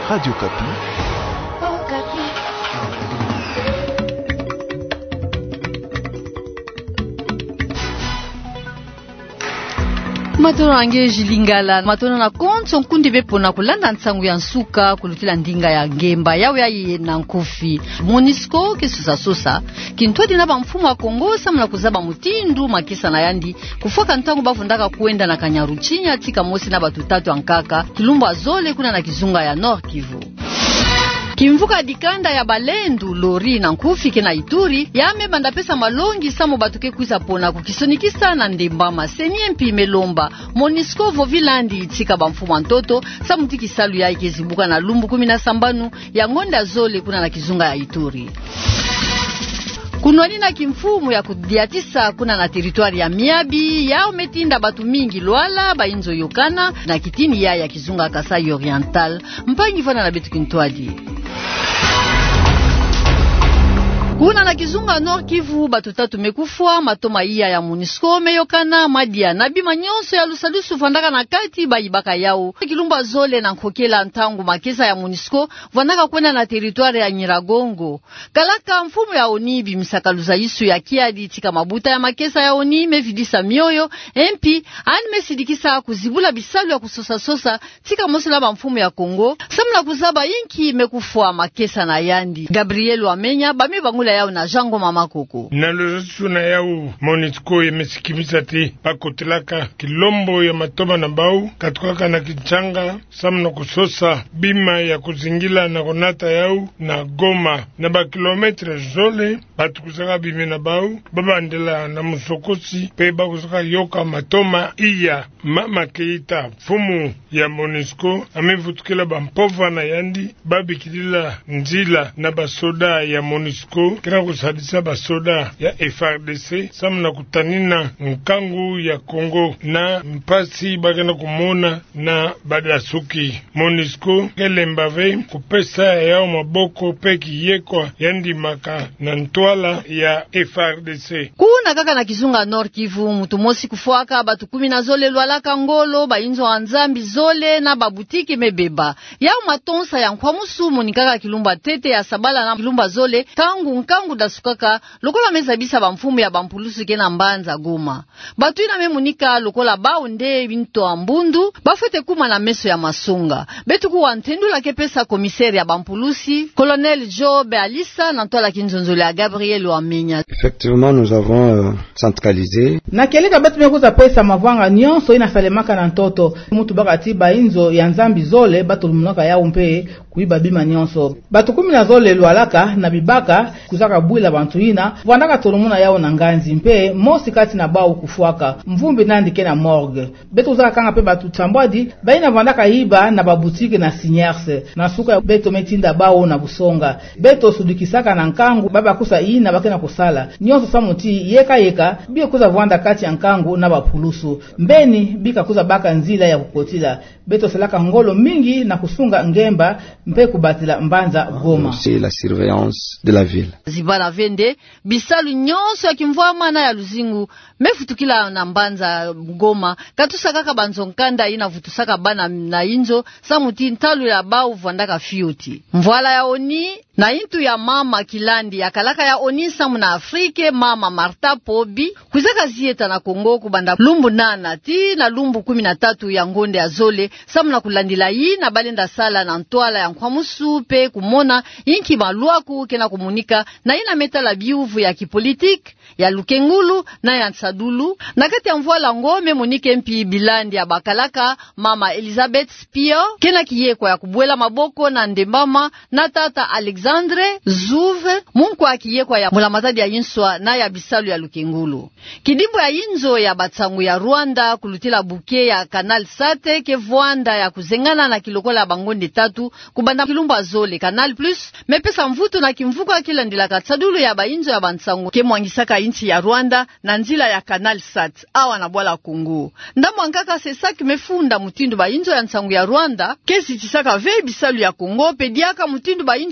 Radio Kapi. Oh, Kapi. Matona ange jilingala matona na konso nkundi bepona kulanda nsangu ya nsuka kulutila ndinga ya ngemba yawe ya na nkufi MONUSCO kesusa kintwadi na bamfumu wa Kongo samula kuzaba mutindu makisa na yandi kufoka ntangu bavundaka kuenda na Kanyaruchinya tika mosi na batu tatu ankaka Kilumba Zole kuna na Kizunga ya Nord Kivu. Kimvuka dikanda ya Balendu, Lori na Nkufi kena Ituri yame banda pesa malongi samo batuke kuisa pona kukisonikisa na Ndembama senye mpi melomba MONUSCO vovilandi itika bamfumu ntoto samutiki salu ya ikezibuka na Lumbu 17 ya Ngonda Zole kuna na Kizunga ya Ituri. Kunwani na kimfumu ya kudiatisa kuna na teritwari ya Miabi yao metinda batu mingi Lwala bainzo Yokana na kitini ya Kizunga Kasai Oriental mpangi fana na betu kintwadi. Kuna na Kizunga Nord Kivu batu tatu mekufwa matoma iya ya MONUSCO meyokana madia na bima nyonso ya lusalusu fandaka na kati bayibaka yao. Kilumba Zole na Nkokela ntangu makesa ya MONUSCO vanaka kwenda na teritwari ya Nyiragongo. Kalaka mfumu ya oni bimisakaluza isu ya kiadi tika mabuta ya makesa ya oni mevidisa mioyo MP mesidikisa kuzibula bisalu ya kusosa tika mosula ba mfumu ya Kongo samula kuzaba inki mekufwa makesa na yandi. Gabriel Wamenya bami bangu yao na Jango Mama Koko. Na lozosu na yao MONUSCO yemesikimiza te pakotelaka kilombo ya matoma na bau katukaka na Kinchanga samna kusosa bima ya kuzingila na konata yao na Goma na ba kilometre Zole batukusaka bime na bau babandela na Musokosi pe bakusaka yoka matoma iya Mama Keita fumu ya MONUSCO amevutukila bampova na yandi babikilila nzila na basoda ya MONUSCO kena kusadisa basoda ya FARDC samna kutanina nkangu ya Kongo na mpasi bagenda kumona na badasuki MONUSCO kelembave kupesa yao maboko peki yekwa yandi maka na ntwala ya FARDC. Kuna kaka na Kizunga Nord Kivu mutu mosi kufuaka batu 10 Zole Lwalaka Ngolo bainzo anzambi Zole na babutiki mebeba yao matonsa ya nkwamusu monikaka Kilumba Tete ya Sabala na Kilumba Zole tangu nkangu dasukaka lokola mezabisa bamfumu ya bampulusu kena Mbanza Goma. Batu ina memunika lokola baunde binto ambundu bafete kuma na meso ya Masunga. Betu kuwa ntendula kepesa komiseri ya bampulusi Colonel Joe Bealisa na ntola kinzonzole ya Gabriel Wamenya. Effectivement nous avons centralisé. Na keleka betu mekuza pesa mavanga nyonso ina salemaka na ntoto. Mutu bakati bainzo ya nzambi Zole batu lumunaka yao mpe kuiba bima nyonso. Batu 10 Zole Lwalaka na bibaka kuzaka bwila bantu ina vandaka tolumuna yao na nganzi mpe mosi kati na bao kufuaka mvumbi nandike na morgue beto zaka kanga pe batu tambwadi baina vandaka hiba na babutike na signers na suka beto metinda bao na busonga beto sudikisaka na nkangu baba kusa ina bakena kusala nyonso samuti yeka bia kuza vanda kati ya nkangu na bapulusu mbeni bika kuza baka nzila ya kukotila beto selaka ngolo mingi na kusunga ngemba mpe kubatila Mbanza Goma. C'est la surveillance de la ville. Zibana vende bisalu nyonso ya kimvwama na ya luzingu mefutukila na Mbanza Goma katusa kaka banzonkanda ina vutusaka bana na inzo samuti ntalu ya bau vandaka fiuti mvwala ya oni na intu ya Mama Kilandi ya kalaka ya oni samu na Afrike Mama Marta Pobi kuzaka zieta na Kongo kubanda Lumbu 8 ti na Lumbu 13 ya Ngonde ya Zole samu na kulandila yi na balenda sala na ntwala ya nkwamusu pe kumona inki maluaku kena kumunika na ina metala biuvu ya kipolitik ya Lukengulu na ya Nsadulu na kati ya mvwala ngome monike mpi Bilandi ya Bakalaka Mama Elizabeth Spio kena kiyekwa ya kubwela maboko na Ndembama na tata Alexandre Zuve mungu akiyekwa ya mulamatadi ya Yinswa na ya bisalu ya Lukengulu kidimbo ya Inzo ya Batsangu ya Rwanda kulutila buke ya Kanal Sate ke Vwanda ya kuzengana na kilokola ya Bangonde 3 kubanda Kilumba Zole Kanal Plus mepesa mvuto na kimvuko kila ndila katsadulu ya bainzo ya Bantsangu ke mwangisaka inchi ya Rwanda na nzila ya Kanal Sat awa na bwala Kongo ndamu ankaka sesaki mefunda mutindu bainzo ya Ntsangu ya Rwanda kesi tisaka ve bisalu ya Kongo pediaka mutindu bainzo ango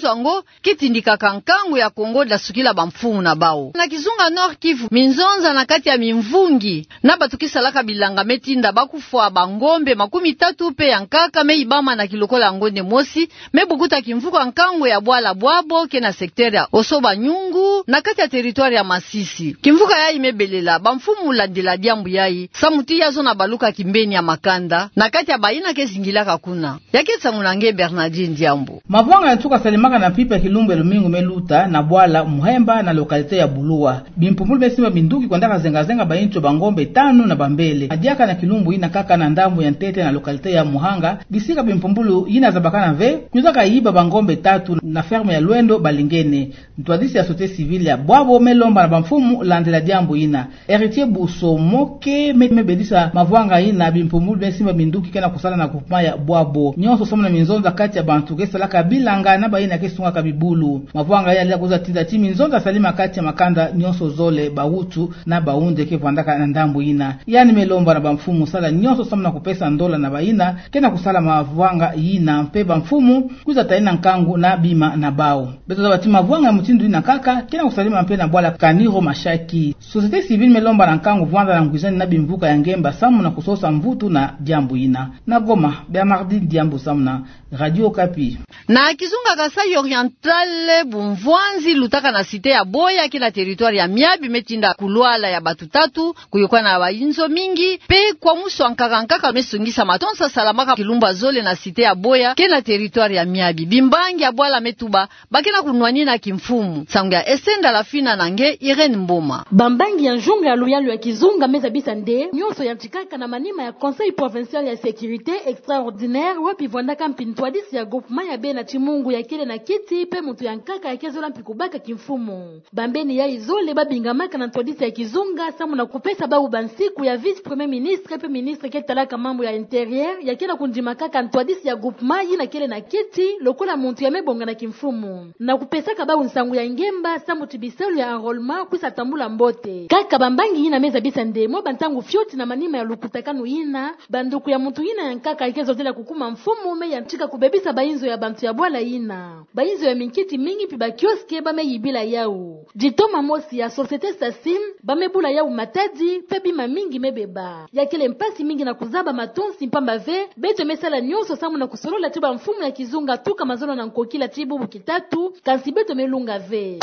Monusco kitindika kankangu ya Kongo da sukila bamfumu na bao. Na Kizunga Nord Kivu minzonza na kati ya mimvungi na batukisalaka bilanga metinda bakufwa bangombe 30 pe yankaka me ibama na kilokola ngonde mosi me bukuta kimvuka nkango ya Bwala Bwabo kena sekteri ya Osoba Nyungu na kati ya territoire ya Masisi. Kimvuka ya imebelela bamfumu landela diambu yai samuti yazo na baluka kimbeni ya Makanda na kati ya baina kezingila kakuna yake tsangunange Bernardine Diambu. Mavwanga yatuka salimaka na pipa Kilumbe Lumingu Meluta na Bwala Muhemba na lokalite ya Bulua. Bimpumulu besima binduki kwa ndaka zenga baincho bangombe 5 na bambele. Adiaka na Kilumbu ina kaka na ndambu ya Ntete na lokalite ya Muhanga. Bisika Bimpumulu ina zabakana ve kuzaka iba bangombe 3 na ferme ya Lwendo Balingene. Mtuadisi ya sote civile ya Bwabo Melomba na bamfumu landela diambu ina. Heritier Buso Moke mebedisa Mavwanga ina Bimpumulu besima binduki kena kusala na kupuma ya Bwabo. Nyonso somo na minzonza kati ya bantu kesala kabilanga na baina kesunga kabibulu. Mavwanga ya lia kuza tiza timi minzonza salima kati ya Makanda nyonso zole bautu na baunde kevandaka na ndambu ina. Yani Melomba na bamfumu sala nyonso somo na kupesa ndola na baina kena kusala Mavwanga ina mpe bamfumu kuza taina nkangu na bima na bao. Beto za bati Mavwanga mutindu ina kaka kena kusalima mpe na Bwala Kaniro Mashaki. Societe civile Melomba na nkangu vwanda na ngwizani na bimvuka ya Ngemba samu na kusosa mvutu na diambu ina. Na Goma Bernardine Diambu samna Radio Kapi. Na Kizunga Kasai Oriental Bumvwanzi lutaka na site ya Boya kila territoire ya Miabi metinda kulwala ya batu 3 kuyokwa na bainzo mingi pe kwa muso ankaka mesungisa matonsa salamaka Kilumba Zole na site ya Boya kila territoire ya Miabi Bimbangi ya Bwala Metuba bakena kunwani na kimfumu sangu ya Esenda la fina nange Irene Mboma. Bambangi ya njunga ya luyalu ya Kizunga meza bisande nyonso ya mchikaka na manima ya Conseil Provincial ya Sécurité Extraordinaire wapi vwandaka mpintwadisi ya groupement ya Bena Chimungu ya kile na kiti pe mutu ya nkaka ya kezola mpikubaka kimfumu. Bambeni ya izole babingamaka na ntwadisi ya Kizunga samu na kupesa babu bansiku ya vice premier ministre pe ministre ke talaka mambo ya interieur ya kila kundimakaka ntwadisi ya groupement yina kile na kiti lokola muntu ya mebonga na kimfumu. Na kupesaka babu nsangu ya Ngemba samu tibiselu ya enrôlement kuisa tambula mbote. Kaka Bambangi yina meza bisa ndemo bantangu fyoti na manima ya lukutakanu yina banduku ya muntu yina ya nkaka ikezo zela kukuma mfumu me ya nchika kubebisa bainzo ya bantu ya Bwala yina. Bainzo ya minkiti mingi pi ba kioske bame yibila yau. Jitoma mosi ya Societe Sasim bame bula yau matadi pe bima mingi mebeba. Ya kile mpasi mingi na kuzaba matonsi mpamba ve beto mesala nyonso samu na kusolola tiba mfumu ya Kizunga tuka mazono na nkokila tibu bukitatu kansi beto melunga ve.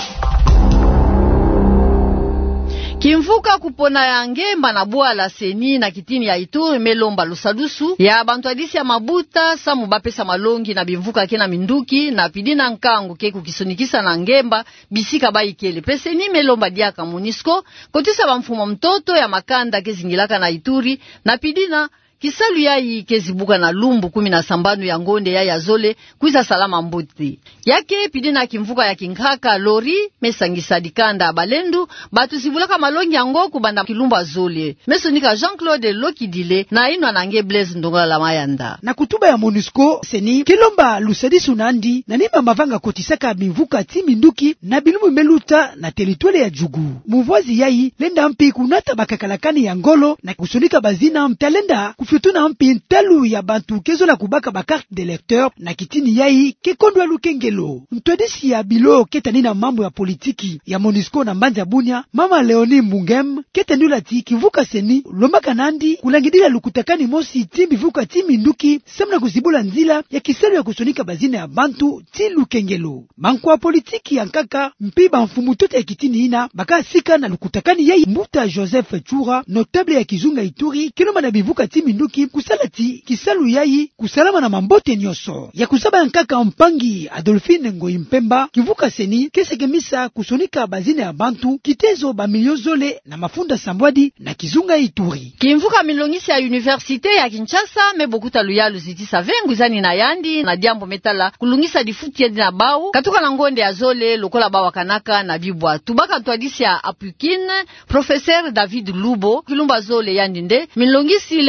Kimvuka kupona ya Ngemba na Bwala Seni na kitini ya Ituri Melomba Lusadusu ya bantwadisi ya Mabuta samu bapesa malongi na bimvuka kena minduki na pidina nkangu ke kukisonikisa na Ngemba bisika baikele peseni Melomba diaka Monusco kotisa bamfumo mtoto ya Makanda kezingilaka na Ituri na pidina kisalu yai kezibuka na Lumbu 10 ya ngonde ya Zole kuiza salama mbuti yake pidina kimvuka ya Kinkaka Lori mesangisa dikanda Balendu batu zibulaka malongi yango kubanda Kilumba Zole mesonika Jean-Claude Lokidile na inwa nange Blaise Ndongola la Mayanda. Na kutuba ya Monusco seni Kilomba Lusadisu Nandi na niba mavanga kotisaka bivuka timinduki na bilumu Meluta na territoire ya Jugu muvozi yai lenda mpi kunata bakakalakani ya Ngolo na kusonika bazina mtalenda Futuna mpi ntelu ya bantu kezola kubaka ba carte de lecteur na kitini yai kekondwa lukengelo. Mtodisi ya bilo ketani na mambo ya politiki ya Monusco na Mbanja Bunya mama Leonie Mungem ketendula ti kivuka seni lomaka Nandi kulangidila lukutakani mosi timbi vuka timi nduki samna kuzibula nzila ya kiselu ya kusonika bazina ya bantu ti lukengelo. Mankwa politiki ya nkaka mpiba mfumu tote ya kitini ina baka sika na lukutakani yai Mbuta Joseph Chura notable ya Kizunga Ituri kiloma na bivuka timi nduki kusalati kisalu yai kusalama na mambote nyoso ya kusaba nkaka mpangi Adolphine Ngoi Mpemba kivuka seni kesekemisa kusonika bazine ya bantu kitezo ba milio Zole na mafunda Sambwadi na Kizunga Ituri. Kimvuka milongisi ya Universite ya Kinshasa mebokuta luyalu zitisa vengu zani na Yandi na Diambo Metala kulungisa difuti na Bau katuka na ngonde ya Zole lokola bawa kanaka na Bibwa tubaka twadisi ya Apukine Professeur David Lubo Kilumba Zole Yandi nde milongisi lenda vutu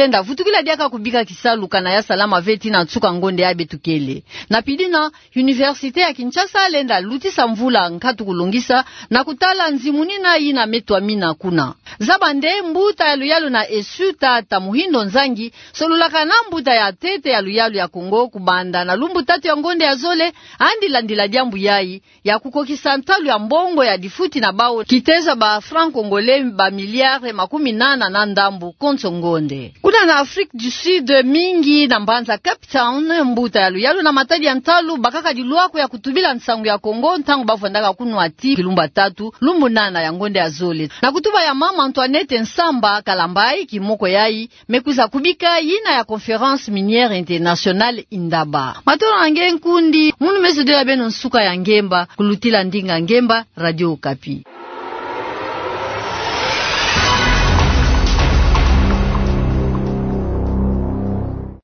futukila diaka kubika kisalu kana ya salama veti na tsuka ngonde ya betukele. Na pidina Universite ya Kinshasa lenda lutisa mvula nkatu kulungisa na kutala nzimunina ina metwa mina kuna. Zabande mbuta ya luyalu na esuta tamuhindo nzangi solulaka na mbuta ya tete ya luyalu ya Kongo kubanda na lumbu tatu ya ngonde ya zole andi landila diambu yai ya kukokisa ntalu ya mbongo ya difuti na bao kiteza ba franc congolais ba miliare 80 na ndambu konso ngonde. Kuna na Afrique du Sud mingi na mbanza Cape Town mbuta ya luyalu na matadi ya ntalu bakaka diluako ya kutubila nsangu ya Kongo ntangu bafandaka kunwa ti kilumba tatu lumbu nana ya ngonde ya zole. Na kutuba ya mama Antoinette Nsamba Kalambai kimoko yai mekuza kubika yina ya Conférence Minière Internationale Indaba. Matoro ange nkundi munu meso de la beno nsuka ya ngemba kulutila ndinga ngemba Radio Okapi.